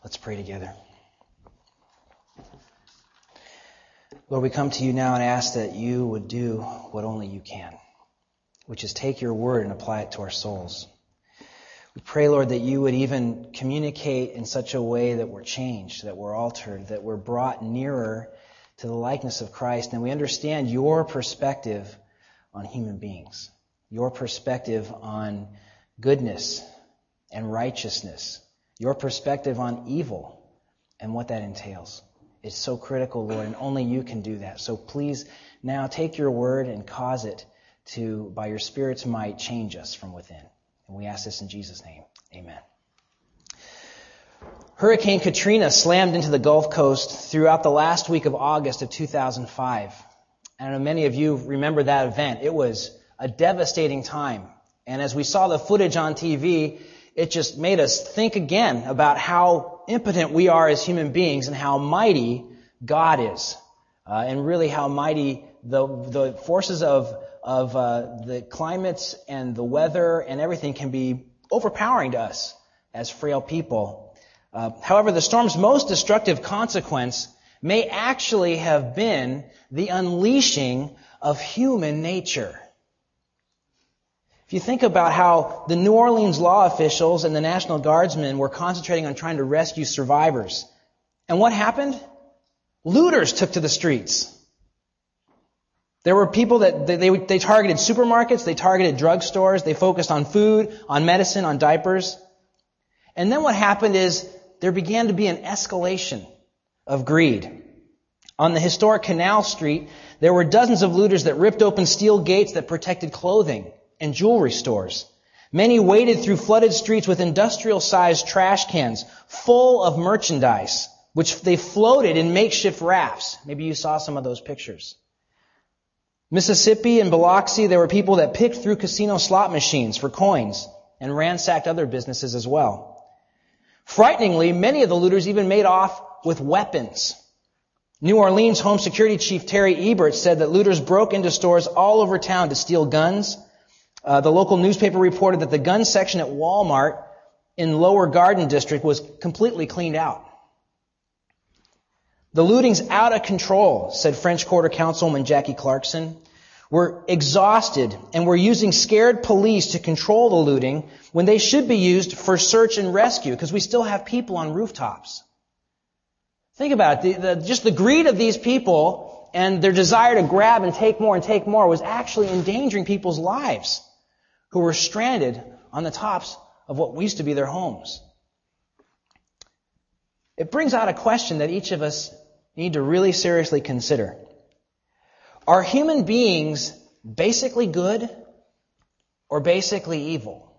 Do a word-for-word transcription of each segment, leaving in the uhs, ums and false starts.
Let's pray together. Lord, we come to you now and ask that you would do what only you can, which is take your word and apply it to our souls. We pray, Lord, that you would even communicate in such a way that we're changed, that we're altered, that we're brought nearer to the likeness of Christ, and we understand your perspective on human beings, your perspective on goodness and righteousness, your perspective on evil and what that entails. It's so critical, Lord, and only you can do that. So please now take your word and cause it to, by your Spirit's might, change us from within. And we ask this in Jesus' name. Amen. Hurricane Katrina slammed into the Gulf Coast throughout the last week of August of two thousand five. I know many of you remember that event. It was a devastating time. And as we saw the footage on T V, it just made us think again about how impotent we are as human beings and how mighty God is. Uh, and really how mighty the the forces of, of uh, the climates and the weather and everything can be overpowering to us as frail people. Uh, however, the storm's most destructive consequence may actually have been the unleashing of human nature. If you think about how the New Orleans law officials and the National Guardsmen were concentrating on trying to rescue survivors, and what happened? Looters took to the streets. There were people that they, they, they targeted supermarkets, they targeted drugstores, they focused on food, on medicine, on diapers. And then what happened is there began to be an escalation of greed. On the historic Canal Street, there were dozens of looters that ripped open steel gates that protected clothing and jewelry stores. Many waded through flooded streets with industrial-sized trash cans full of merchandise, which they floated in makeshift rafts. Maybe you saw some of those pictures. Mississippi and Biloxi, there were people that picked through casino slot machines for coins and ransacked other businesses as well. Frighteningly, many of the looters even made off with weapons. New Orleans Home Security Chief Terry Ebert said that looters broke into stores all over town to steal guns. Uh, the local newspaper reported that the gun section at Walmart in Lower Garden District was completely cleaned out. The looting's out of control, said French Quarter Councilwoman Jackie Clarkson. We're exhausted and we're using scared police to control the looting when they should be used for search and rescue because we still have people on rooftops. Think about it. The, the, just the greed of these people and their desire to grab and take more and take more was actually endangering people's lives who were stranded on the tops of what used to be their homes. It brings out a question that each of us need to really seriously consider. Are human beings basically good or basically evil?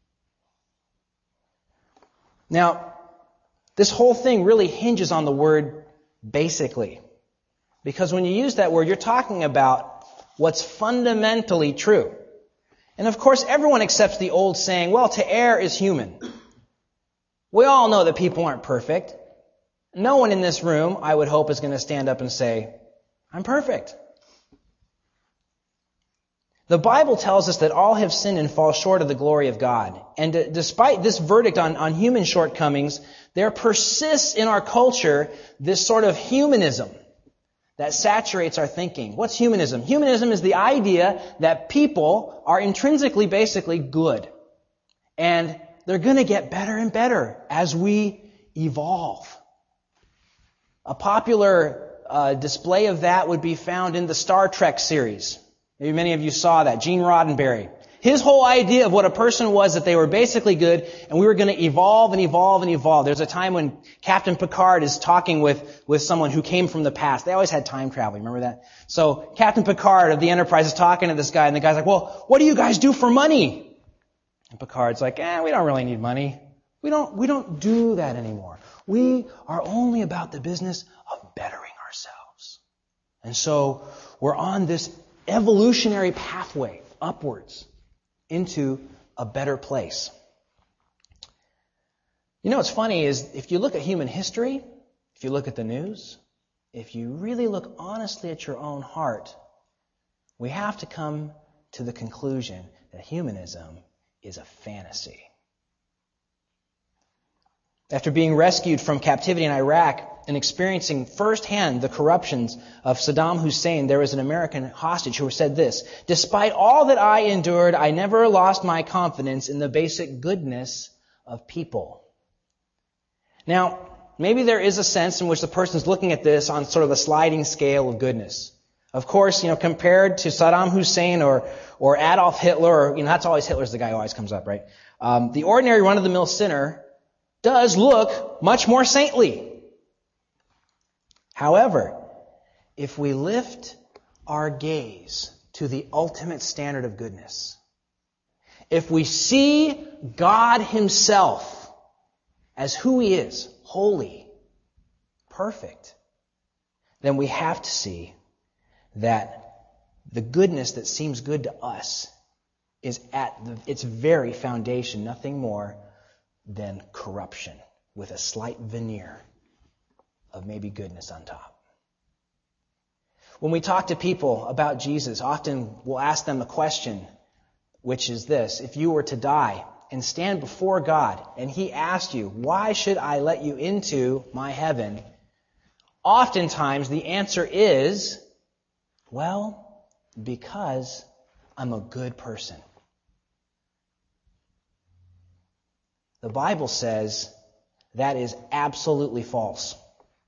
Now, this whole thing really hinges on the word basically. Because when you use that word, you're talking about what's fundamentally true. And of course, everyone accepts the old saying, well, to err is human. We all know that people aren't perfect. No one in this room, I would hope, is going to stand up and say, I'm perfect. The Bible tells us that all have sinned and fall short of the glory of God. And despite this verdict on, on human shortcomings, there persists in our culture this sort of humanism that saturates our thinking. What's humanism? Humanism is the idea that people are intrinsically, basically good. And they're going to get better and better as we evolve. A popular uh, display of that would be found in the Star Trek series. Maybe many of you saw that. Gene Roddenberry. His whole idea of what a person was, that they were basically good, and we were going to evolve and evolve and evolve. There's a time when Captain Picard is talking with, with someone who came from the past. They always had time travel. Remember that? So Captain Picard of the Enterprise is talking to this guy, and the guy's like, well, what do you guys do for money? And Picard's like, eh, we don't really need money. We don't, we don't do that anymore. We are only about the business of bettering ourselves. And so we're on this evolutionary pathway upwards into a better place. You know what's funny is if you look at human history, if you look at the news, if you really look honestly at your own heart, we have to come to the conclusion that humanism is a fantasy. after being rescued from captivity in Iraq and experiencing firsthand the corruptions of Saddam Hussein, there was an American hostage who said this: "Despite all that I endured, I never lost my confidence in the basic goodness of people." Now, maybe there is a sense in which the person is looking at this on sort of a sliding scale of goodness. Of course, you know, compared to Saddam Hussein or or Adolf Hitler, or, you know, that's always Hitler's the guy who always comes up, right? Um, the ordinary run-of-the-mill sinner does look much more saintly. However, if we lift our gaze to the ultimate standard of goodness, if we see God Himself as who He is, holy, perfect, then we have to see that the goodness that seems good to us is at the, its very foundation nothing more than corruption with a slight veneer of maybe goodness on top. When we talk to people about Jesus, often we'll ask them a question, which is this: if you were to die and stand before God and He asked you, "Why should I let you into my heaven?" Oftentimes the answer is, well, because I'm a good person. The Bible says that is absolutely false.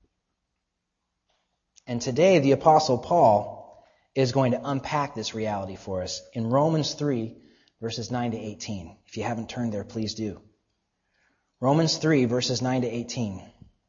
And today the Apostle Paul is going to unpack this reality for us in Romans three, verses nine to eighteen. If you haven't turned there, please do. Romans three, verses nine to eighteen.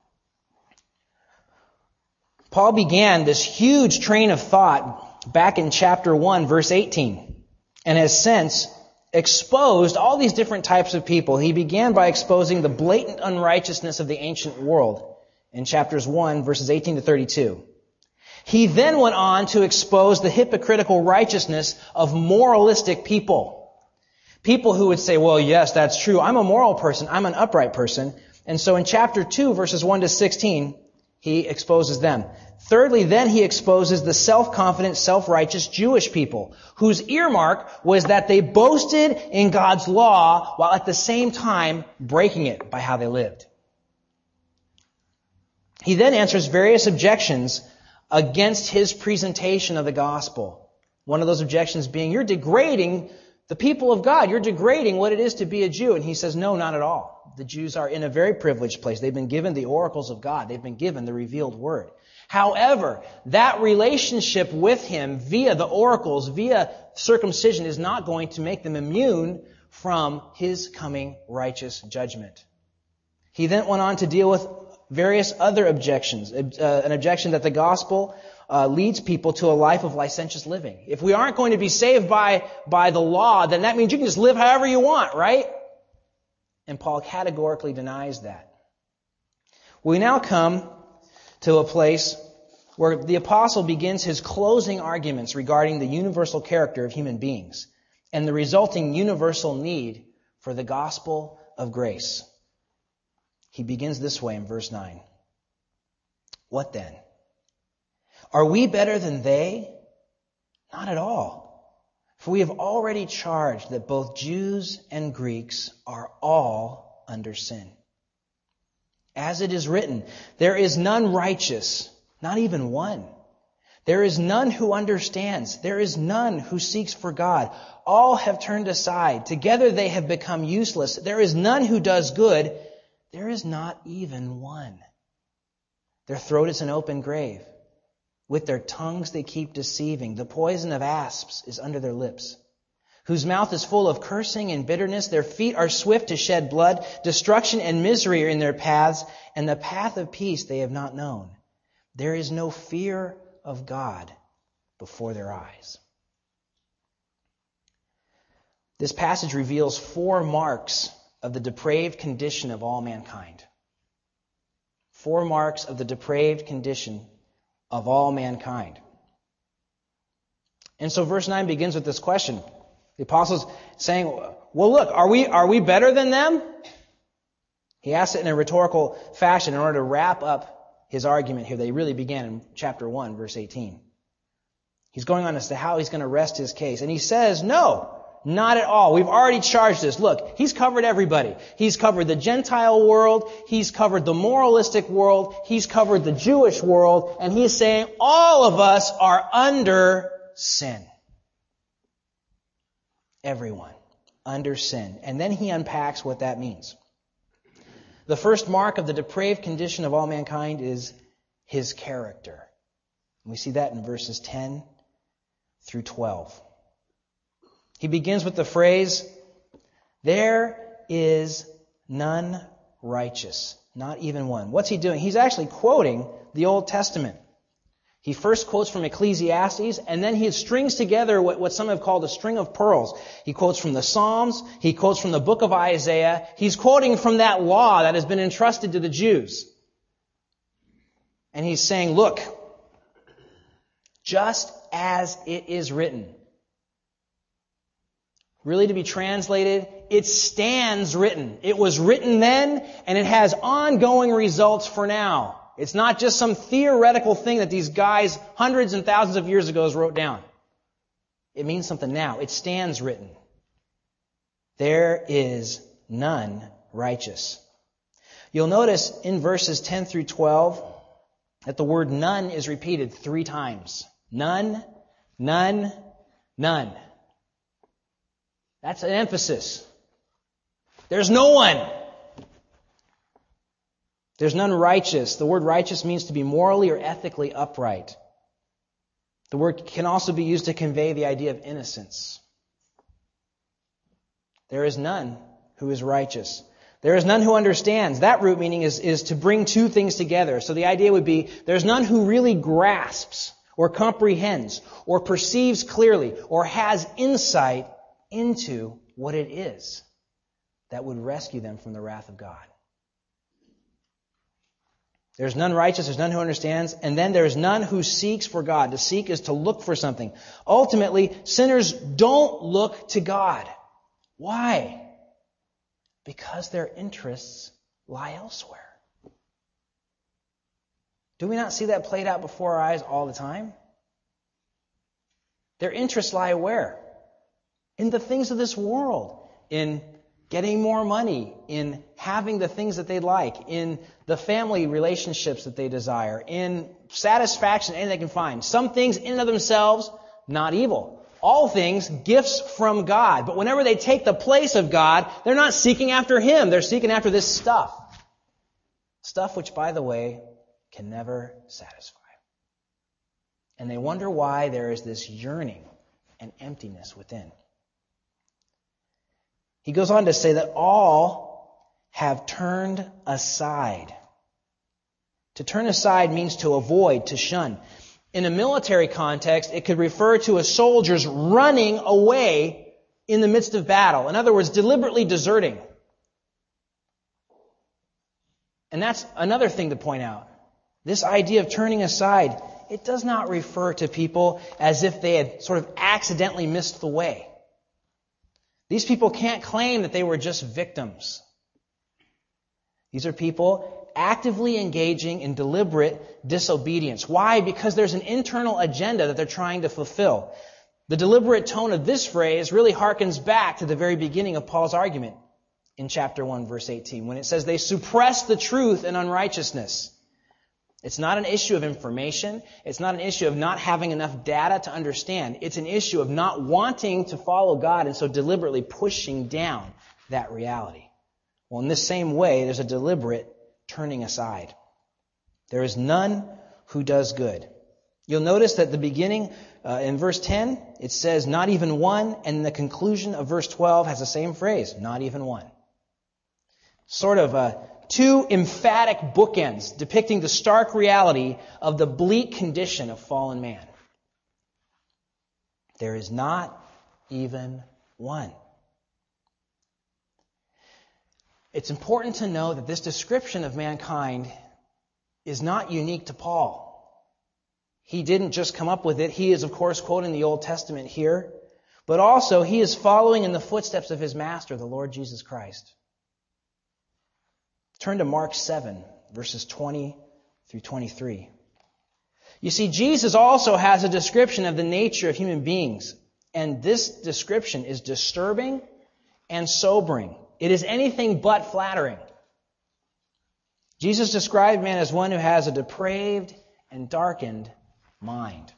Paul began this huge train of thought back in chapter one, verse eighteen, and has since exposed all these different types of people. He began by exposing the blatant unrighteousness of the ancient world in chapters one, verses eighteen to thirty-two. He then went on to expose the hypocritical righteousness of moralistic people. People who would say, well, yes, that's true. I'm a moral person. I'm an upright person. And so in chapter two, verses one to sixteen, he exposes them. Thirdly, then he exposes the self-confident, self-righteous Jewish people, whose earmark was that they boasted in God's law while at the same time breaking it by how they lived. He then answers various objections against his presentation of the gospel. One of those objections being, you're degrading the people of God. You're degrading what it is to be a Jew. And he says, no, not at all. The Jews are in a very privileged place. They've been given the oracles of God. They've been given the revealed word. However, that relationship with Him via the oracles, via circumcision, is not going to make them immune from His coming righteous judgment. He then went on to deal with various other objections. Uh, an objection that the gospel uh, leads people to a life of licentious living. If we aren't going to be saved by, by the law, then that means you can just live however you want, right? And Paul categorically denies that. We now come to a place where the apostle begins his closing arguments regarding the universal character of human beings and the resulting universal need for the gospel of grace. He begins this way in verse nine. What then? Are we better than they? Not at all. For we have already charged that both Jews and Greeks are all under sin. As it is written, there is none righteous, not even one. There is none who understands. There is none who seeks for God. All have turned aside. Together they have become useless. There is none who does good. There is not even one. Their throat is an open grave. With their tongues they keep deceiving. The poison of asps is under their lips, whose mouth is full of cursing and bitterness. Their feet are swift to shed blood. Destruction and misery are in their paths, and the path of peace they have not known. There is no fear of God before their eyes. This passage reveals four marks of the depraved condition of all mankind. Four marks of the depraved condition of all mankind. And so verse nine begins with this question. The apostle's saying, well, look, are we, are we better than them? He asks it in a rhetorical fashion in order to wrap up his argument here that he really began in chapter one, verse eighteen. He's going on as to how he's going to rest his case. And he says, no, Not at all. We've already charged this. Look, He's covered everybody. He's covered the Gentile world. He's covered the moralistic world. He's covered the Jewish world. And He's saying all of us are under sin. Everyone under sin. And then He unpacks what that means. The first mark of the depraved condition of all mankind is His character. We see that in verses ten through twelve. He begins with the phrase, there is none righteous, not even one. What's he doing? He's actually quoting the Old Testament. He first quotes from Ecclesiastes, and then he strings together what, what some have called a string of pearls. He quotes from the Psalms, he quotes from the book of Isaiah. He's quoting from that law that has been entrusted to the Jews. And he's saying, look, just as it is written. Really to be translated, it stands written. It was written then, and it has ongoing results for now. It's not just some theoretical thing that these guys hundreds and thousands of years ago wrote down. It means something now. It stands written. There is none righteous. You'll notice in verses ten through twelve that the word none is repeated three times. None, none, none. That's an emphasis. There's no one. There's none righteous. The word righteous means to be morally or ethically upright. The word can also be used to convey the idea of innocence. There is none who is righteous. There is none who understands. That root meaning is, is to bring two things together. So the idea would be, there's none who really grasps or comprehends or perceives clearly or has insight into what it is that would rescue them from the wrath of God. There's none righteous, there's none who understands, and then there's none who seeks for God. To seek is to look for something. Ultimately, sinners don't look to God. Why? Because their interests lie elsewhere. Do we not see that played out before our eyes all the time? Their interests lie where? In the things of this world. In getting more money. In having the things that they like. In the family relationships that they desire. In satisfaction, anything they can find. Some things in and of themselves, not evil. All things, gifts from God. But whenever they take the place of God, they're not seeking after Him. They're seeking after this stuff. Stuff which, by the way, can never satisfy. And they wonder why there is this yearning and emptiness within. He goes on to say that all have turned aside. To turn aside means to avoid, to shun. In a military context, it could refer to a soldier's running away in the midst of battle. In other words, deliberately deserting. And that's another thing to point out. This idea of turning aside, it does not refer to people as if they had sort of accidentally missed the way. These people can't claim that they were just victims. These are people actively engaging in deliberate disobedience. Why? Because there's an internal agenda that they're trying to fulfill. The deliberate tone of this phrase really harkens back to the very beginning of Paul's argument in chapter one, verse eighteen, when it says they suppress the truth in unrighteousness. It's not an issue of information. It's not an issue of not having enough data to understand. It's an issue of not wanting to follow God and so deliberately pushing down that reality. Well, in this same way, there's a deliberate turning aside. There is none who does good. You'll notice that the beginning, uh, in verse ten, it says not even one, and the conclusion of verse twelve has the same phrase, not even one. Sort of a two emphatic bookends depicting the stark reality of the bleak condition of fallen man. There is not even one. It's important to know that this description of mankind is not unique to Paul. He didn't just come up with it. He is, of course, quoting the Old Testament here, but also he is following in the footsteps of his master, the Lord Jesus Christ. Turn to Mark seven, verses twenty through twenty-three. You see, Jesus also has a description of the nature of human beings. And this description is disturbing and sobering. It is anything but flattering. Jesus described man as one who has a depraved and darkened mind.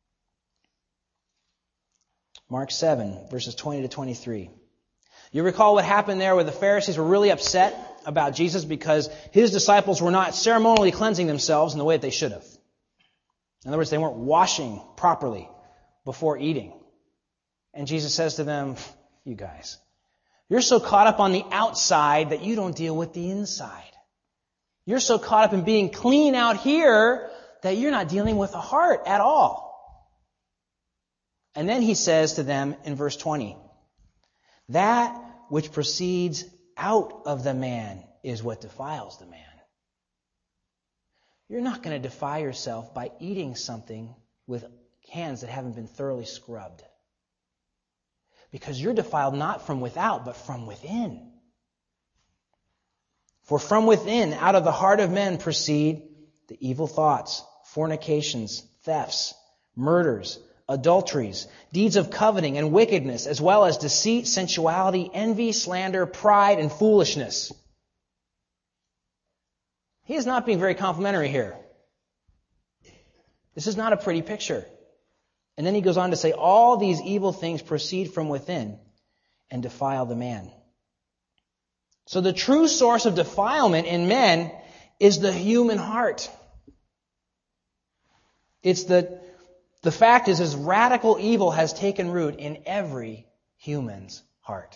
Mark seven, verses twenty to twenty-three. You recall what happened there where the Pharisees were really upset about Jesus because his disciples were not ceremonially cleansing themselves in the way that they should have. In other words, they weren't washing properly before eating. And Jesus says to them, you guys, you're so caught up on the outside that you don't deal with the inside. You're so caught up in being clean out here that you're not dealing with the heart at all. And then he says to them in verse twenty, that which proceeds out of the man is what defiles the man. You're not going to defile yourself by eating something with hands that haven't been thoroughly scrubbed. Because you're defiled not from without, but from within. For from within, out of the heart of men proceed the evil thoughts, fornications, thefts, murders, adulteries, deeds of coveting and wickedness, as well as deceit, sensuality, envy, slander, pride, and foolishness. He is not being very complimentary here. This is not a pretty picture. And then he goes on to say, all these evil things proceed from within and defile the man. So the true source of defilement in men is the human heart. It's the The fact is, is radical evil has taken root in every human's heart.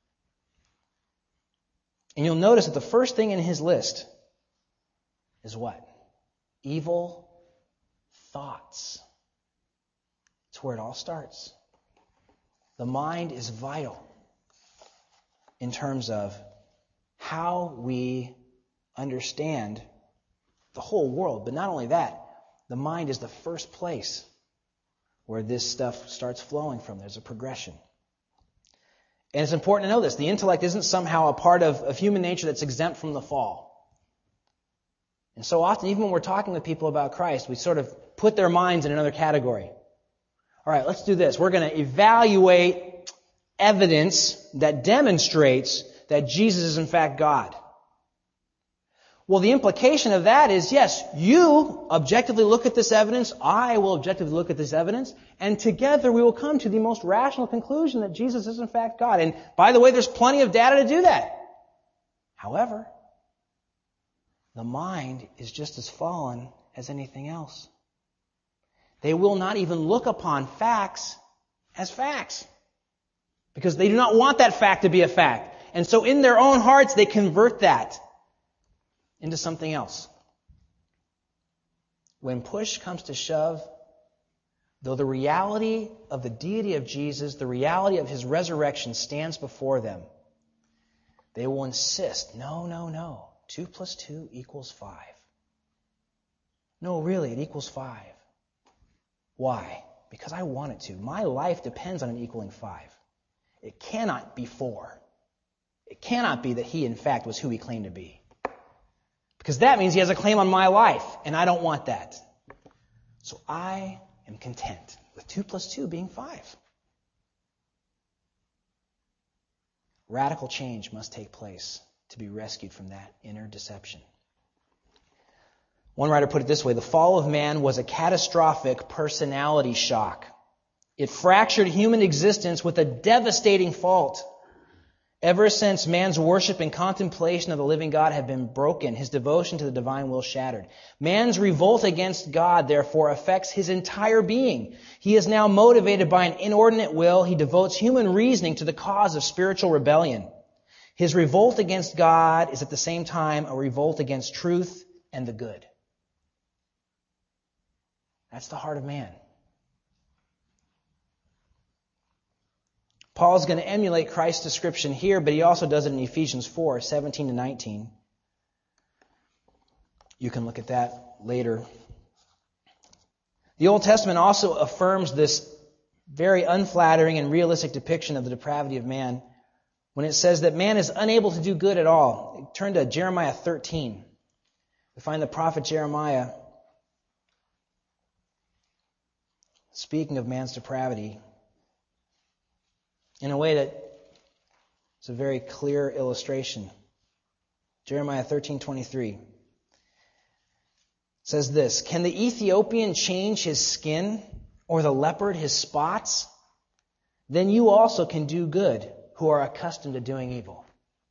And you'll notice that the first thing in his list is what? Evil thoughts. It's where it all starts. The mind is vital in terms of how we understand the whole world. But not only that, the mind is the first place where this stuff starts flowing from. There's a progression. And it's important to know this. The intellect isn't somehow a part of, of human nature that's exempt from the fall. And so often, even when we're talking with people about Christ, we sort of put their minds in another category. All right, let's do this. We're going to evaluate evidence that demonstrates that Jesus is in fact God. Well, the implication of that is, yes, you objectively look at this evidence, I will objectively look at this evidence, and together we will come to the most rational conclusion that Jesus is in fact God. And by the way, there's plenty of data to do that. However, the mind is just as fallen as anything else. They will not even look upon facts as facts, because they do not want that fact to be a fact. And so in their own hearts, they convert that into something else. When push comes to shove, though the reality of the deity of Jesus, the reality of his resurrection stands before them, they will insist, no, no, no, two plus two equals five. No, really, it equals five. Why? Because I want it to. My life depends on it equaling five. It cannot be four. It cannot be that he, in fact, was who he claimed to be. Because that means he has a claim on my life, and I don't want that. So I am content with two plus two being five. Radical change must take place to be rescued from that inner deception. One writer put it this way: the fall of man was a catastrophic personality shock. It fractured human existence with a devastating fault. Ever since, man's worship and contemplation of the living God have been broken, his devotion to the divine will shattered. Man's revolt against God, therefore, affects his entire being. He is now motivated by an inordinate will. He devotes human reasoning to the cause of spiritual rebellion. His revolt against God is at the same time a revolt against truth and the good. That's the heart of man. Paul's going to emulate Christ's description here, but he also does it in Ephesians four, seventeen to nineteen. You can look at that later. The Old Testament also affirms this very unflattering and realistic depiction of the depravity of man when it says that man is unable to do good at all. Turn to Jeremiah thirteen. We find the prophet Jeremiah speaking of man's depravity. in a way that is a very clear illustration. Jeremiah thirteen twenty-three says this, "Can the Ethiopian change his skin, or the leopard his spots? Then you also can do good, who are accustomed to doing evil."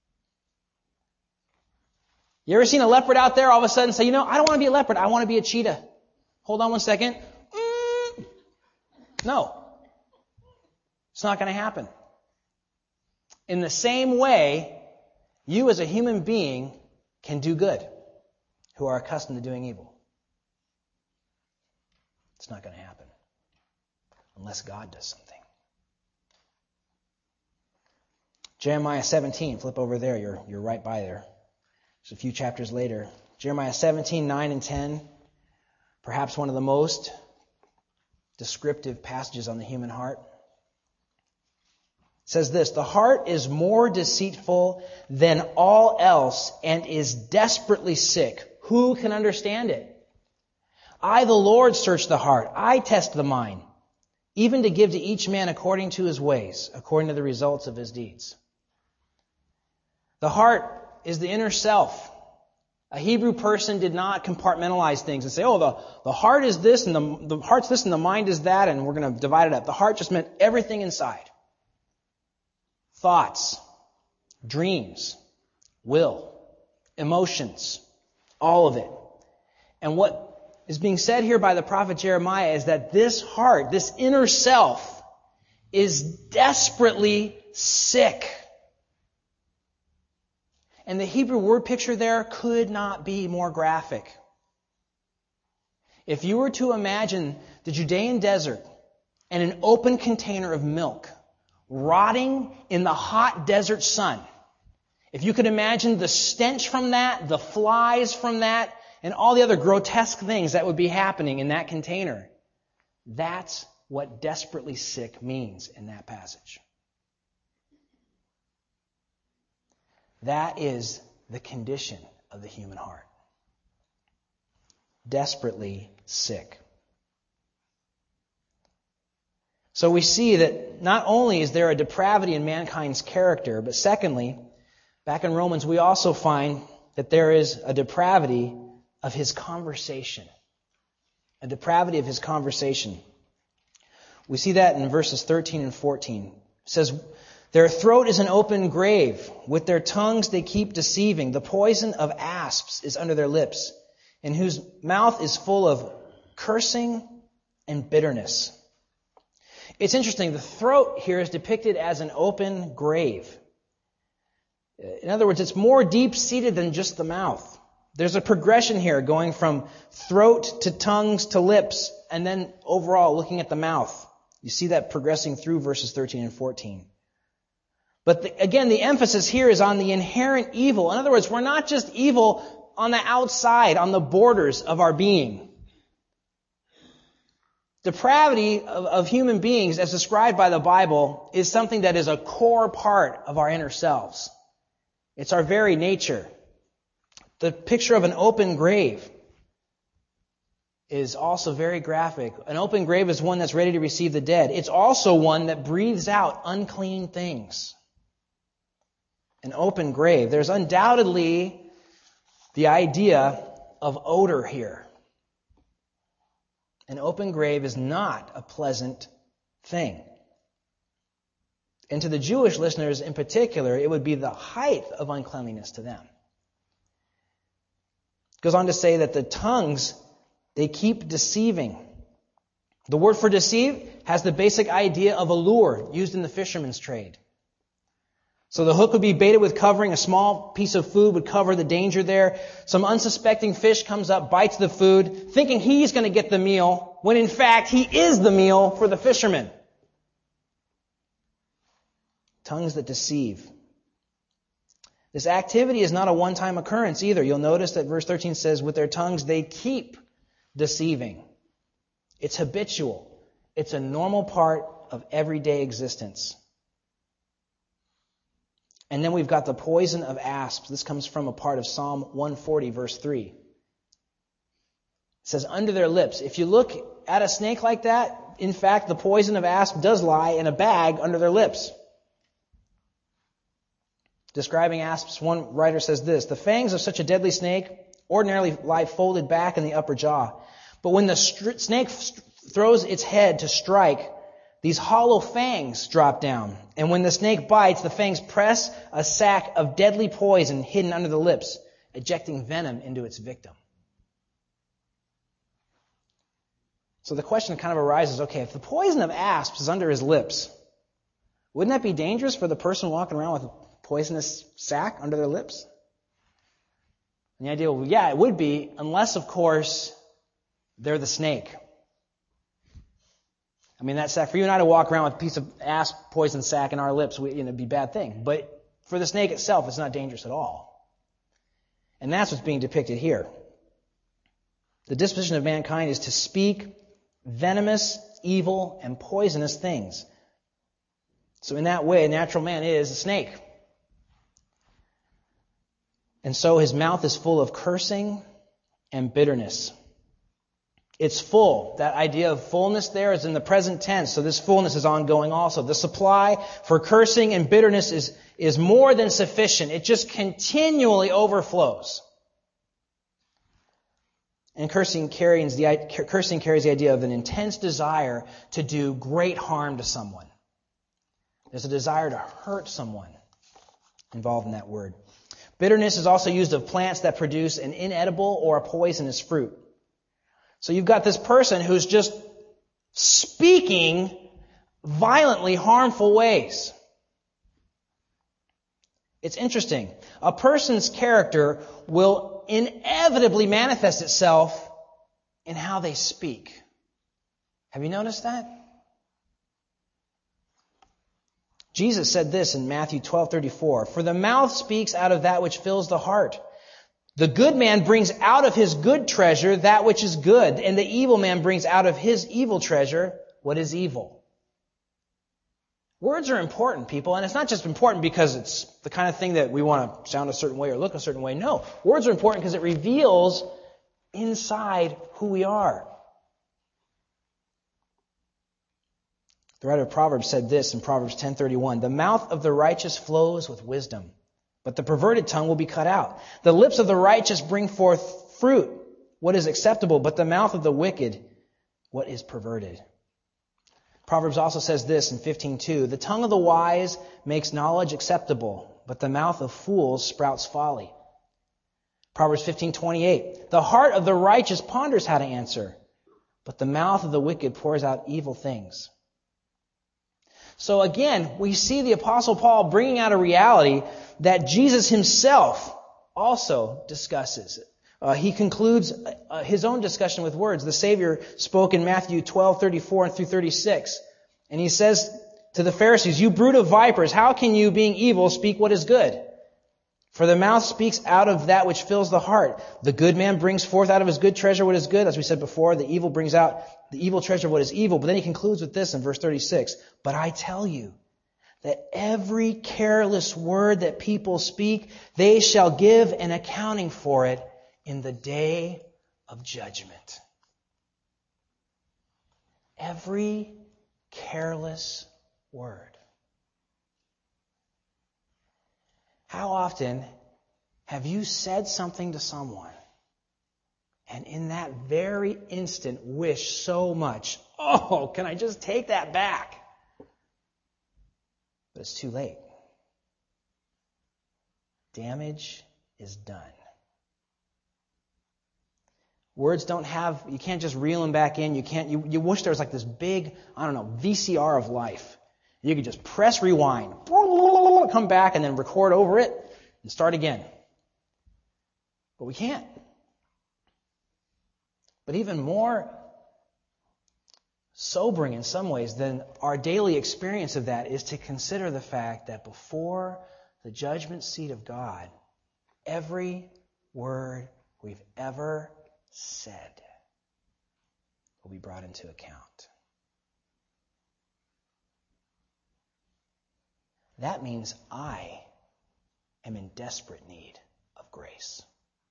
You ever seen a leopard out there all of a sudden say, you know, I don't want to be a leopard, I want to be a cheetah? Hold on one second. Mm. No. It's not going to happen. In the same way, you as a human being can do good, who are accustomed to doing evil. It's not going to happen unless God does something. Jeremiah seventeen, flip over there, you're, you're right by there. Just a few chapters later. Jeremiah seventeen, nine and ten, perhaps one of the most descriptive passages on the human heart. It says this, "The heart is more deceitful than all else and is desperately sick. Who can understand it? I, the Lord, search the heart. I test the mind, even to give to each man according to his ways, according to the results of his deeds." The heart is the inner self. A Hebrew person did not compartmentalize things and say, oh, the, the heart is this, and the, the heart's this, and the mind is that, and we're going to divide it up. The heart just meant everything inside. Thoughts, dreams, will, emotions, all of it. And what is being said here by the prophet Jeremiah is that this heart, this inner self, is desperately sick. And the Hebrew word picture there could not be more graphic. If you were to imagine the Judean desert and an open container of milk rotting in the hot desert sun, if you could imagine the stench from that, the flies from that, and all the other grotesque things that would be happening in that container, that's what desperately sick means in that passage. That is the condition of the human heart. Desperately sick. So we see that not only is there a depravity in mankind's character, but secondly, back in Romans, we also find that there is a depravity of his conversation. A depravity of his conversation. We see that in verses thirteen and fourteen. It says, "Their throat is an open grave. With their tongues they keep deceiving. The poison of asps is under their lips, in whose mouth is full of cursing and bitterness." It's interesting. The throat here is depicted as an open grave. In other words, it's more deep-seated than just the mouth. There's a progression here going from throat to tongues to lips, and then overall looking at the mouth. You see that progressing through verses thirteen and fourteen. But the, again, the emphasis here is on the inherent evil. In other words, we're not just evil on the outside, on the borders of our being. Depravity of, of human beings, as described by the Bible, is something that is a core part of our inner selves. It's our very nature. The picture of an open grave is also very graphic. An open grave is one that's ready to receive the dead. It's also one that breathes out unclean things. An open grave. There's undoubtedly the idea of odor here. An open grave is not a pleasant thing. And to the Jewish listeners in particular, it would be the height of uncleanliness to them. It goes on to say that the tongues, they keep deceiving. The word for deceive has the basic idea of a lure used in the fisherman's trade. So the hook would be baited with covering. A small piece of food would cover the danger there. Some unsuspecting fish comes up, bites the food, thinking he's going to get the meal, when in fact he is the meal for the fisherman. Tongues that deceive. This activity is not a one-time occurrence either. You'll notice that verse thirteen says, with their tongues they keep deceiving. It's habitual. It's a normal part of everyday existence. And then we've got the poison of asps. This comes from a part of Psalm one forty, verse three. It says, under their lips. If you look at a snake like that, in fact, the poison of asp does lie in a bag under their lips. Describing asps, one writer says this: the fangs of such a deadly snake ordinarily lie folded back in the upper jaw. But when the str- snake st- throws its head to strike, these hollow fangs drop down. And when the snake bites, the fangs press a sac of deadly poison hidden under the lips, ejecting venom into its victim. So the question kind of arises, okay, if the poison of asps is under his lips, wouldn't that be dangerous for the person walking around with a poisonous sac under their lips? And the idea, well, yeah, it would be, unless, of course, they're the snake. I mean, that sac, for you and I to walk around with a piece of asp poison sac in our lips, we, you know, it'd be a bad thing. But for the snake itself, it's not dangerous at all. And that's what's being depicted here. The disposition of mankind is to speak venomous, evil, and poisonous things. So in that way, a natural man is a snake. And so his mouth is full of cursing and bitterness. It's full. That idea of fullness there is in the present tense, so this fullness is ongoing also. The supply for cursing and bitterness is, is more than sufficient. It just continually overflows. And cursing carries the, cursing carries the idea of an intense desire to do great harm to someone. There's a desire to hurt someone involved in that word. Bitterness is also used of plants that produce an inedible or a poisonous fruit. So you've got this person who's just speaking violently harmful ways. It's interesting. A person's character will inevitably manifest itself in how they speak. Have you noticed that? Jesus said this in Matthew twelve thirty-four, "For the mouth speaks out of that which fills the heart. The good man brings out of his good treasure that which is good, and the evil man brings out of his evil treasure what is evil." Words are important, people, and it's not just important because it's the kind of thing that we want to sound a certain way or look a certain way. No, words are important because it reveals inside who we are. The writer of Proverbs said this in Proverbs ten thirty-one, "The mouth of the righteous flows with wisdom, but the perverted tongue will be cut out. The lips of the righteous bring forth fruit, what is acceptable, but the mouth of the wicked, what is perverted." Proverbs also says this in fifteen two, "The tongue of the wise makes knowledge acceptable, but the mouth of fools sprouts folly." Proverbs fifteen twenty-eight, "The heart of the righteous ponders how to answer, but the mouth of the wicked pours out evil things." So again, we see the Apostle Paul bringing out a reality that Jesus himself also discusses. Uh, he concludes uh, his own discussion with words. The Savior spoke in Matthew twelve thirty-four through thirty-six. And he says to the Pharisees, "You brood of vipers, how can you, being evil, speak what is good? For the mouth speaks out of that which fills the heart. The good man brings forth out of his good treasure what is good." As we said before, the evil brings out the evil treasure what is evil. But then he concludes with this in verse thirty-six. "But I tell you that every careless word that people speak, they shall give an accounting for it in the day of judgment." Every careless word. How often have you said something to someone and in that very instant wish so much, "Oh, can I just take that back?" But it's too late. Damage is done. Words don't have, you can't just reel them back in. You can't, you, you wish there was like this big, I don't know, V C R of life. You could just press rewind, come back and then record over it and start again. But we can't. But even more sobering in some ways than our daily experience of that is to consider the fact that before the judgment seat of God, every word we've ever said will be brought into account. That means I am in desperate need of grace.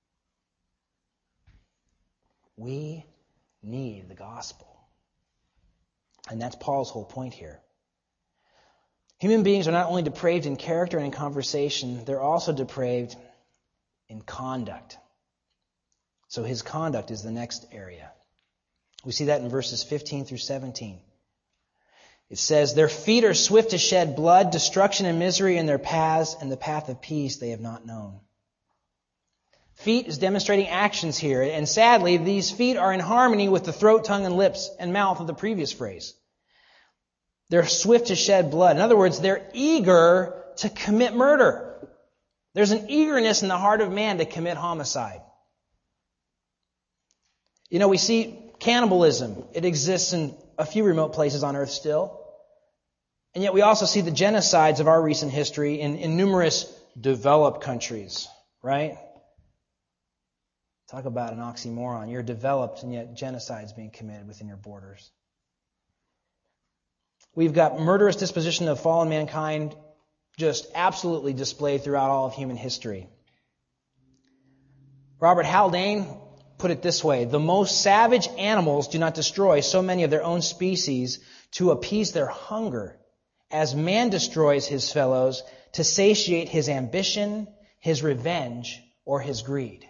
We need the gospel. And that's Paul's whole point here. Human beings are not only depraved in character and in conversation, they're also depraved in conduct. So his conduct is the next area. We see that in verses fifteen through seventeen. It says, their feet are swift to shed blood, destruction and misery in their paths, and the path of peace they have not known. Feet is demonstrating actions here, and sadly, these feet are in harmony with the throat, tongue, and lips and mouth of the previous phrase. They're swift to shed blood. In other words, they're eager to commit murder. There's an eagerness in the heart of man to commit homicide. You know, we see cannibalism. It exists in a few remote places on earth still. And yet we also see the genocides of our recent history in, in numerous developed countries, right? Talk about an oxymoron. You're developed, and yet genocide's being committed within your borders. We've got murderous disposition of fallen mankind just absolutely displayed throughout all of human history. Robert Haldane put it this way: the most savage animals do not destroy so many of their own species to appease their hunger, as man destroys his fellows to satiate his ambition, his revenge, or his greed.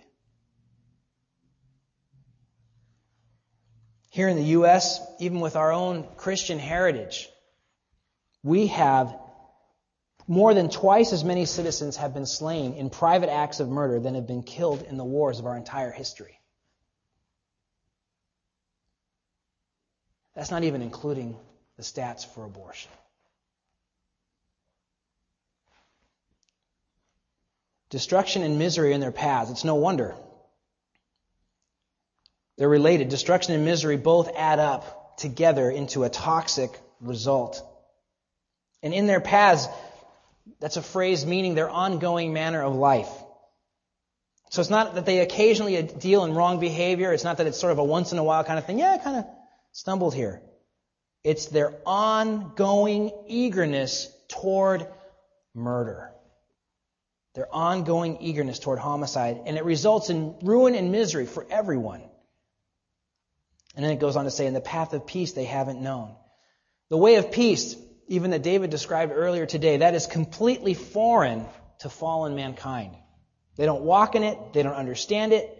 Here in the U S, even with our own Christian heritage, we have more than twice as many citizens have been slain in private acts of murder than have been killed in the wars of our entire history. That's not even including the stats for abortion. Destruction and misery in their paths. It's no wonder. They're related. Destruction and misery both add up together into a toxic result. And in their paths, that's a phrase meaning their ongoing manner of life. So it's not that they occasionally deal in wrong behavior. It's not that it's sort of a once in a while kind of thing. Yeah, I kind of stumbled here. It's their ongoing eagerness toward murder. Their ongoing eagerness toward homicide. And it results in ruin and misery for everyone. And then it goes on to say, in the path of peace they haven't known. The way of peace, even that David described earlier today, that is completely foreign to fallen mankind. They don't walk in it. They don't understand it.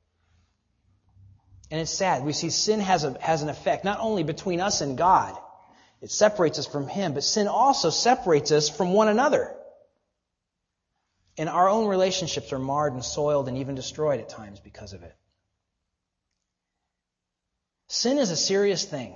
And it's sad. We see sin has a, has an effect not only between us and God. It separates us from Him, but sin also separates us from one another. And our own relationships are marred and soiled and even destroyed at times because of it. Sin is a serious thing.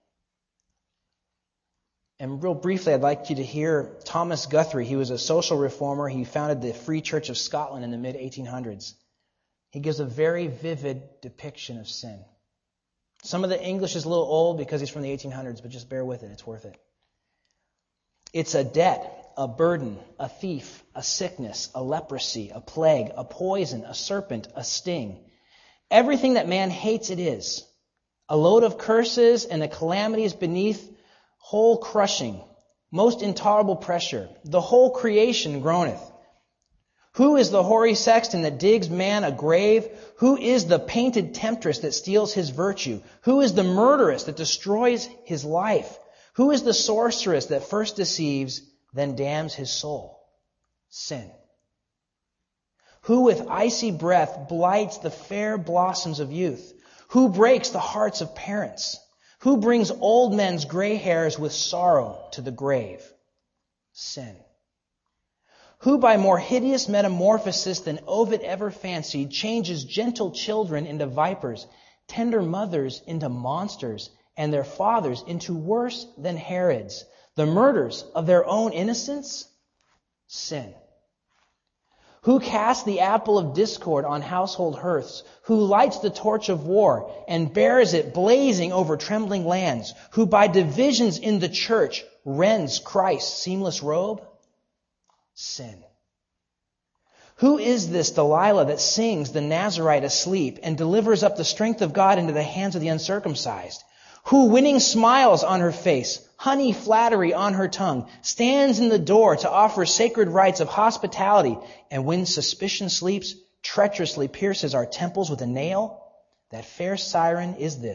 And real briefly, I'd like you to hear Thomas Guthrie. He was a social reformer. He founded the Free Church of Scotland in the mid eighteen hundreds. He gives a very vivid depiction of sin. Some of the English is a little old because he's from the eighteen hundreds, but just bear with it. It's worth it. It's a debt, a burden, a thief, a sickness, a leprosy, a plague, a poison, a serpent, a sting. Everything that man hates it is. A load of curses and the calamities beneath, whole crushing, most intolerable pressure. The whole creation groaneth. Who is the hoary sexton that digs man a grave? Who is the painted temptress that steals his virtue? Who is the murderess that destroys his life? Who is the sorceress that first deceives, then damns his soul? Sin. Who with icy breath blights the fair blossoms of youth? Who breaks the hearts of parents? Who brings old men's gray hairs with sorrow to the grave? Sin. Who by more hideous metamorphosis than Ovid ever fancied changes gentle children into vipers, tender mothers into monsters, and their fathers into worse than Herods, the murders of their own innocence? Sin. Who casts the apple of discord on household hearths? Who lights the torch of war and bears it blazing over trembling lands? Who by divisions in the church rends Christ's seamless robe? Sin. Who is this Delilah that sings the Nazarite asleep and delivers up the strength of God into the hands of the uncircumcised? Who, winning smiles on her face, honey flattery on her tongue, stands in the door to offer sacred rites of hospitality, and when suspicion sleeps, treacherously pierces our temples with a nail? That fair siren is this,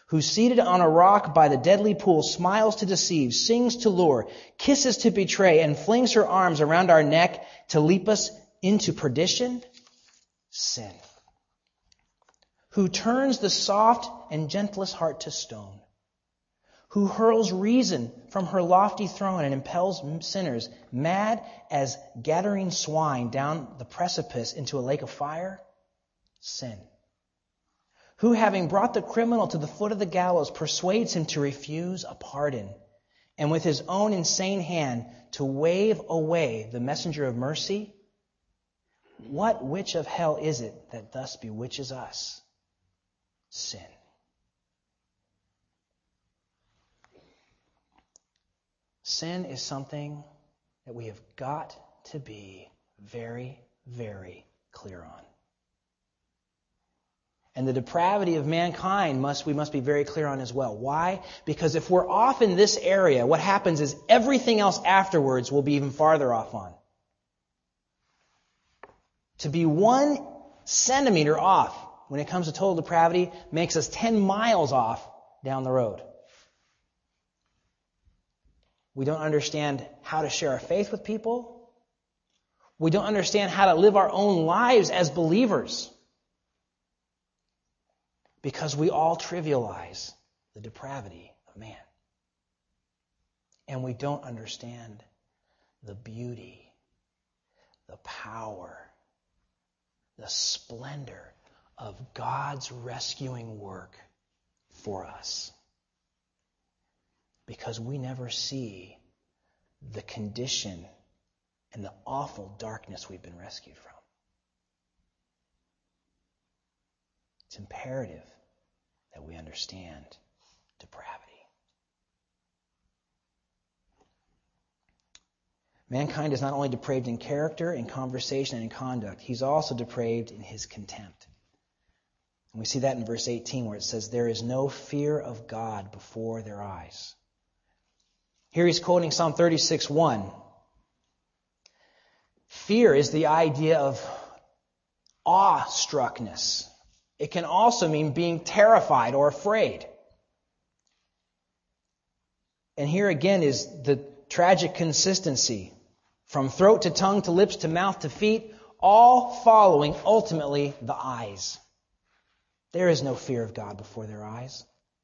who seated on a rock by the deadly pool smiles to deceive, sings to lure, kisses to betray, and flings her arms around our neck to leap us into perdition? Sin. Who turns the soft and gentlest heart to stone, who hurls reason from her lofty throne and impels sinners, mad as gathering swine, down the precipice into a lake of fire? Sin. Who, having brought the criminal to the foot of the gallows, persuades him to refuse a pardon, and with his own insane hand to wave away the messenger of mercy? What witch of hell is it that thus bewitches us? Sin. Sin is something that we have got to be very, very clear on. And the depravity of mankind must we must be very clear on as well. Why? Because if we're off in this area, what happens is everything else afterwards will be even farther off on. To be one centimeter off when it comes to total depravity makes us ten miles off down the road. We don't understand how to share our faith with people. We don't understand how to live our own lives as believers. Because we all trivialize the depravity of man. And we don't understand the beauty, the power, the splendor of God's rescuing work for us. Because we never see the condition and the awful darkness we've been rescued from. It's imperative that we understand depravity. Mankind is not only depraved in character, in conversation, and in conduct, he's also depraved in his contempt. And we see that in verse eighteen where it says, there is no fear of God before their eyes. Here he's quoting Psalm thirty-six one. Fear is the idea of awestruckness. It can also mean being terrified or afraid. And here again is the tragic consistency. From throat to tongue to lips to mouth to feet, all following ultimately the eyes. There is no fear of God before their eyes.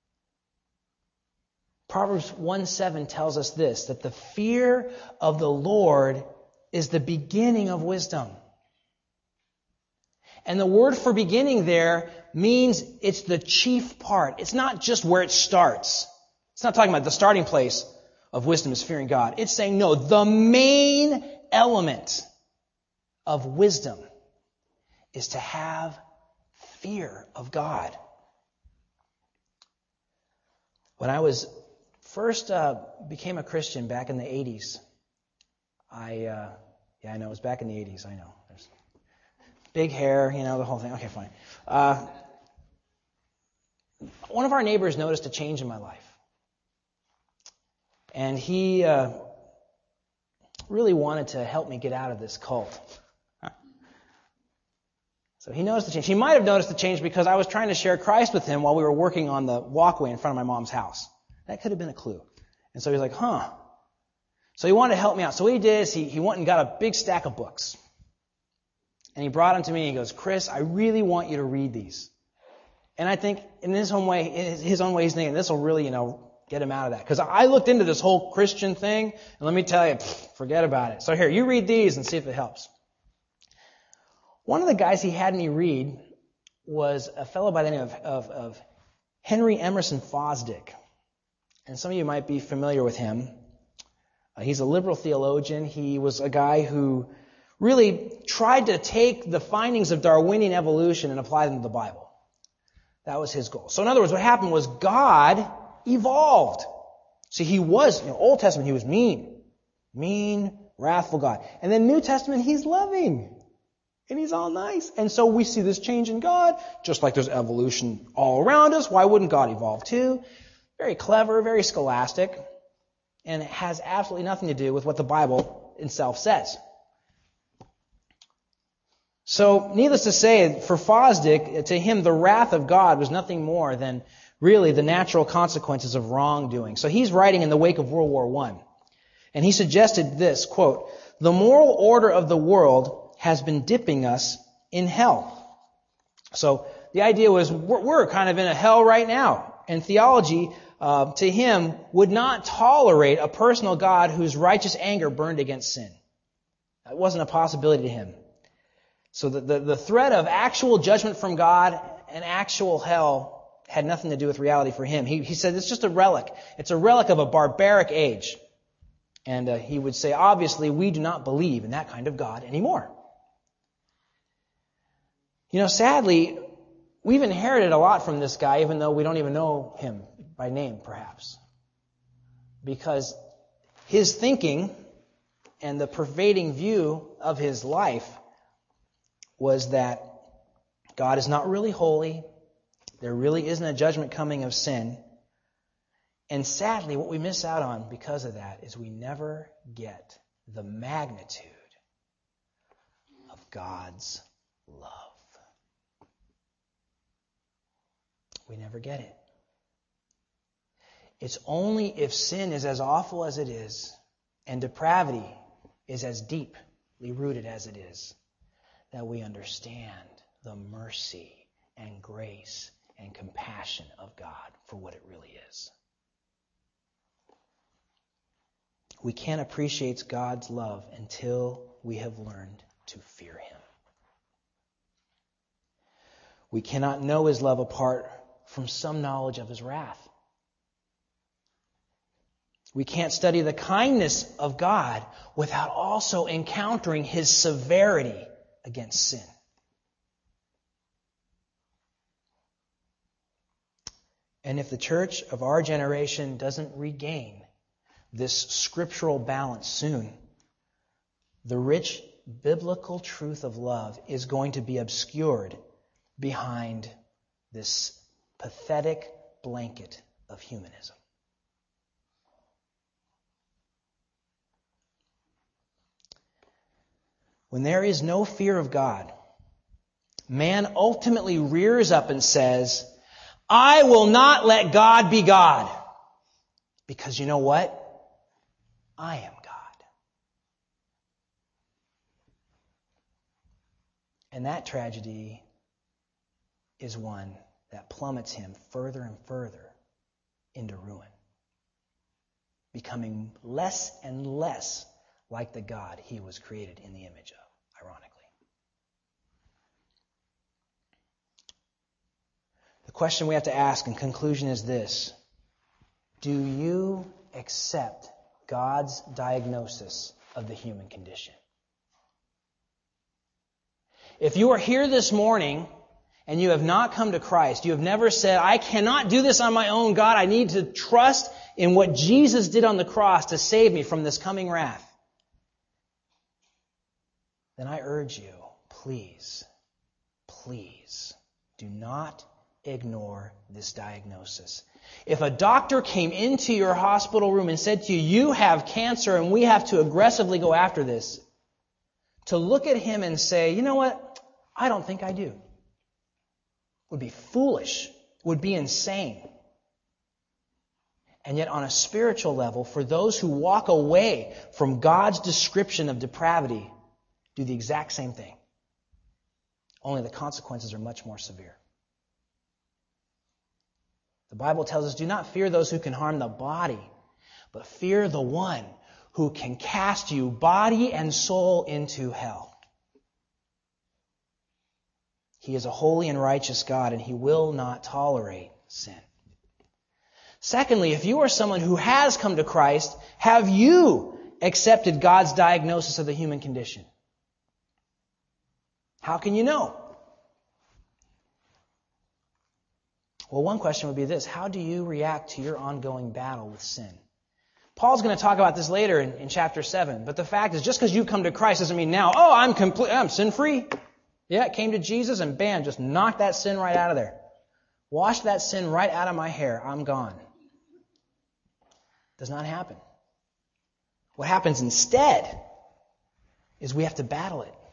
Proverbs one seven tells us this, that the fear of the Lord is the beginning of wisdom. And the word for beginning there means it's the chief part. It's not just where it starts. It's not talking about the starting place of wisdom is fearing God. It's saying, no, the main element of wisdom is to have fear of God. When I was first uh, became a Christian back in the eighties, I, uh, yeah, I know, it was back in the eighties, I know. There's big hair, you know, the whole thing. Okay, fine. Uh, one of our neighbors noticed a change in my life. And he uh, really wanted to help me get out of this cult. So he noticed the change. He might have noticed the change because I was trying to share Christ with him while we were working on the walkway in front of my mom's house. That could have been a clue. And so he was like, huh. So he wanted to help me out. So what he did is he, he went and got a big stack of books. And he brought them to me and he goes, Chris, I really want you to read these. And I think in his own way, in his own way, he's thinking, this will really, you know, get him out of that. Because I looked into this whole Christian thing, and let me tell you, pff, forget about it. So here, you read these and see if it helps. One of the guys he had me read was a fellow by the name of, of, of Henry Emerson Fosdick. And some of you might be familiar with him. Uh, he's a liberal theologian. He was a guy who really tried to take the findings of Darwinian evolution and apply them to the Bible. That was his goal. So in other words, what happened was God evolved. See, he was, in the Old Testament, he was mean. Mean, wrathful God. And then New Testament, he's loving. And he's all nice. And so we see this change in God, just like there's evolution all around us. Why wouldn't God evolve too? Very clever, very scholastic. And it has absolutely nothing to do with what the Bible itself says. So, needless to say, for Fosdick, to him, the wrath of God was nothing more than really the natural consequences of wrongdoing. So he's writing in the wake of World War One. And he suggested this, quote, "The moral order of the world has been dipping us in hell." So the idea was we're, we're kind of in a hell right now. And theology, uh, to him, would not tolerate a personal God whose righteous anger burned against sin. That wasn't a possibility to him. So the, the, the threat of actual judgment from God and actual hell had nothing to do with reality for him. He, he said it's just a relic. It's a relic of a barbaric age. And uh, he would say, obviously, we do not believe in that kind of God anymore. You know, sadly, we've inherited a lot from this guy, even though we don't even know him by name, perhaps. Because his thinking and the pervading view of his life was that God is not really holy. There really isn't a judgment coming of sin. And sadly, what we miss out on because of that is we never get the magnitude of God's love. We never get it. It's only if sin is as awful as it is and depravity is as deeply rooted as it is that we understand the mercy and grace and compassion of God for what it really is. We can't appreciate God's love until we have learned to fear Him. We cannot know His love apart from some knowledge of His wrath. We can't study the kindness of God without also encountering His severity against sin. And if the church of our generation doesn't regain this scriptural balance soon, the rich biblical truth of love is going to be obscured behind this pathetic blanket of humanism. When there is no fear of God, man ultimately rears up and says, I will not let God be God. Because you know what? I am God. And that tragedy is one that plummets him further and further into ruin, becoming less and less like the God he was created in the image of, ironically. The question we have to ask in conclusion is this: do you accept God's diagnosis of the human condition? If you are here this morning and you have not come to Christ, you have never said, I cannot do this on my own, God, I need to trust in what Jesus did on the cross to save me from this coming wrath, then I urge you, please, please, do not ignore this diagnosis. If a doctor came into your hospital room and said to you, you have cancer and we have to aggressively go after this, to look at him and say, you know what, I don't think I do, would be foolish, would be insane. And yet on a spiritual level, for those who walk away from God's description of depravity, do the exact same thing. Only the consequences are much more severe. The Bible tells us, do not fear those who can harm the body, but fear the one who can cast you, body and soul, into hell. He is a holy and righteous God, and He will not tolerate sin. Secondly, if you are someone who has come to Christ, have you accepted God's diagnosis of the human condition? How can you know? Well, one question would be this: how do you react to your ongoing battle with sin? Paul's going to talk about this later in, in chapter seven, but the fact is, just because you come to Christ doesn't mean now, oh, I'm complete, I'm sin-free. Yeah, it came to Jesus and bam, just knocked that sin right out of there. Washed that sin right out of my hair. I'm gone. Does not happen. What happens instead is we have to battle it.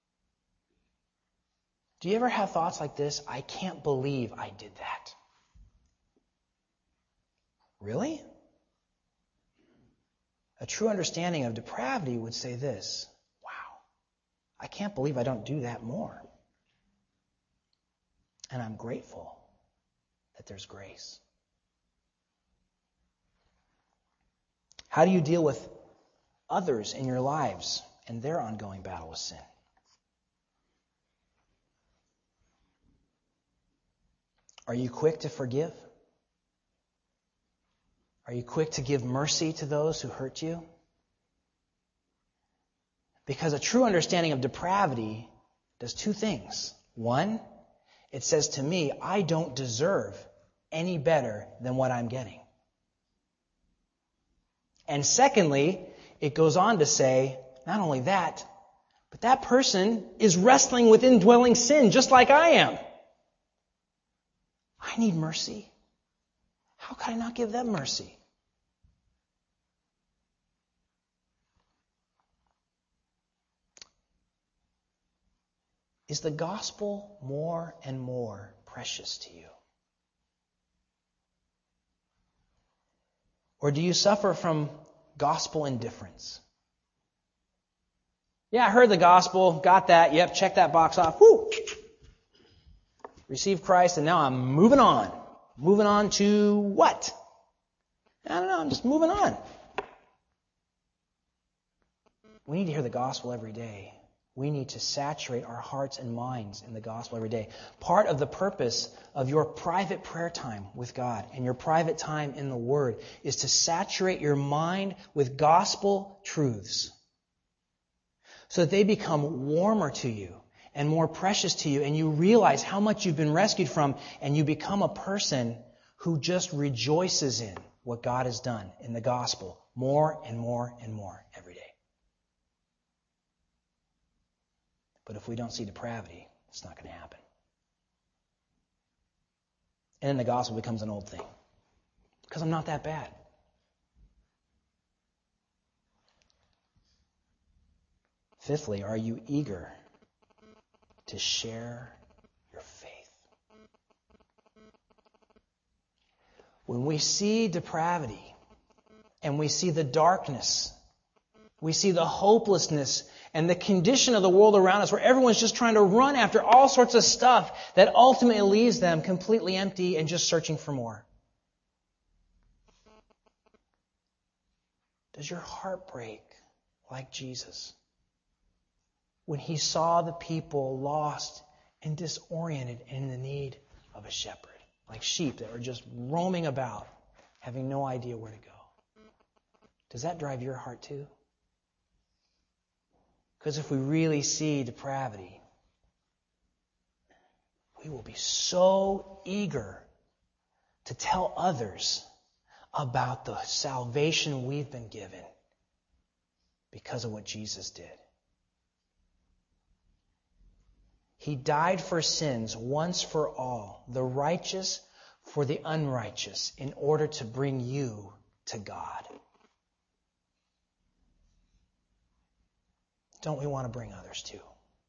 Do you ever have thoughts like this? I can't believe I did that. Really? A true understanding of depravity would say this: wow, I can't believe I don't do that more. And I'm grateful that there's grace. How do you deal with others in your lives and their ongoing battle with sin? Are you quick to forgive? Are you quick to give mercy to those who hurt you? Because a true understanding of depravity does two things. One, it says to me, I don't deserve any better than what I'm getting. And secondly, it goes on to say, not only that, but that person is wrestling with indwelling sin just like I am. I need mercy. How could I not give them mercy? Is the gospel more and more precious to you? Or do you suffer from gospel indifference? Yeah, I heard the gospel, got that, yep, check that box off. Whoo! Received Christ, and now I'm moving on. Moving on to what? I don't know, I'm just moving on. We need to hear the gospel every day. We need to saturate our hearts and minds in the gospel every day. Part of the purpose of your private prayer time with God and your private time in the Word is to saturate your mind with gospel truths so that they become warmer to you and more precious to you, and you realize how much you've been rescued from, and you become a person who just rejoices in what God has done in the gospel more and more and more every day. But if we don't see depravity, it's not going to happen. And then the gospel becomes an old thing. Because I'm not that bad. Fifthly, are you eager to share your faith? When we see depravity and we see the darkness, we see the hopelessness and the condition of the world around us where everyone's just trying to run after all sorts of stuff that ultimately leaves them completely empty and just searching for more. Does your heart break like Jesus when he saw the people lost and disoriented and in the need of a shepherd, like sheep that were just roaming about, having no idea where to go? Does that drive your heart too? Because if we really see depravity, we will be so eager to tell others about the salvation we've been given because of what Jesus did. He died for sins once for all, the righteous for the unrighteous, in order to bring you to God. Don't we want to bring others too?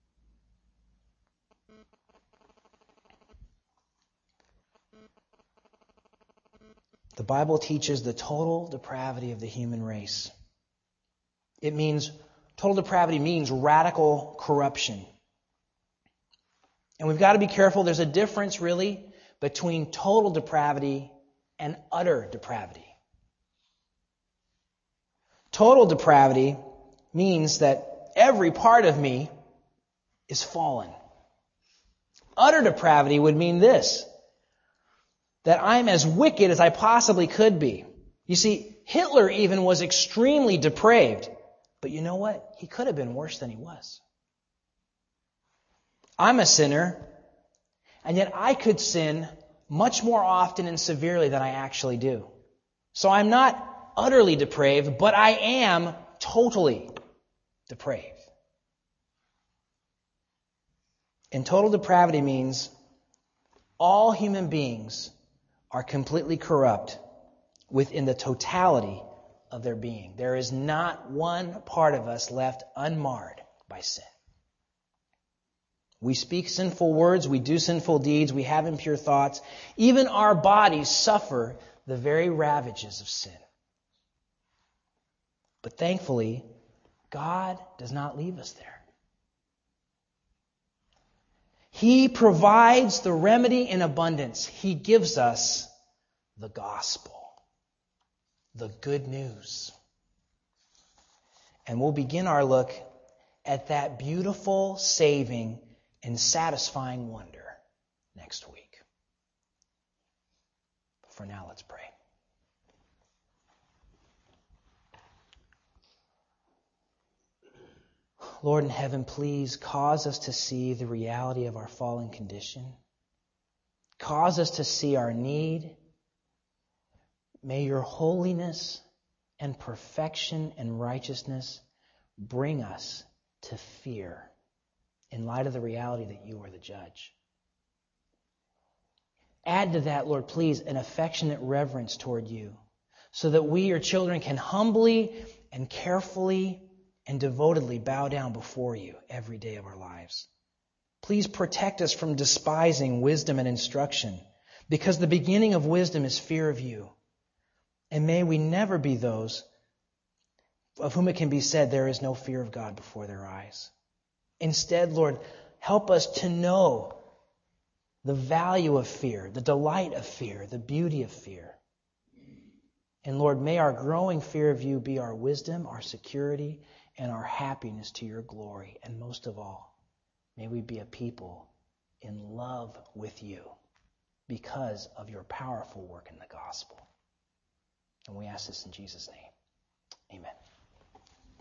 The Bible teaches the total depravity of the human race. It means, total depravity means radical corruption. And we've got to be careful. There's a difference, really, between total depravity and utter depravity. Total depravity means that every part of me is fallen. Utter depravity would mean this: that I'm as wicked as I possibly could be. You see, Hitler even was extremely depraved. But you know what? He could have been worse than he was. I'm a sinner, and yet I could sin much more often and severely than I actually do. So I'm not utterly depraved, but I am totally depraved. And total depravity means all human beings are completely corrupt within the totality of their being. There is not one part of us left unmarred by sin. We speak sinful words, we do sinful deeds, we have impure thoughts. Even our bodies suffer the very ravages of sin. But thankfully, God does not leave us there. He provides the remedy in abundance. He gives us the gospel, the good news. And we'll begin our look at that beautiful, saving, and satisfying wonder next week. But for now, let's pray. Lord in heaven, please cause us to see the reality of our fallen condition. Cause us to see our need. May your holiness and perfection and righteousness bring us to fear in light of the reality that you are the judge. Add to that, Lord, please, an affectionate reverence toward you so that we, your children, can humbly and carefully and devotedly bow down before you every day of our lives. Please protect us from despising wisdom and instruction, because the beginning of wisdom is fear of you. And may we never be those of whom it can be said there is no fear of God before their eyes. Instead, Lord, help us to know the value of fear, the delight of fear, the beauty of fear. And Lord, may our growing fear of you be our wisdom, our security, and our happiness to your glory. And most of all, may we be a people in love with you because of your powerful work in the gospel. And we ask this in Jesus' name. Amen.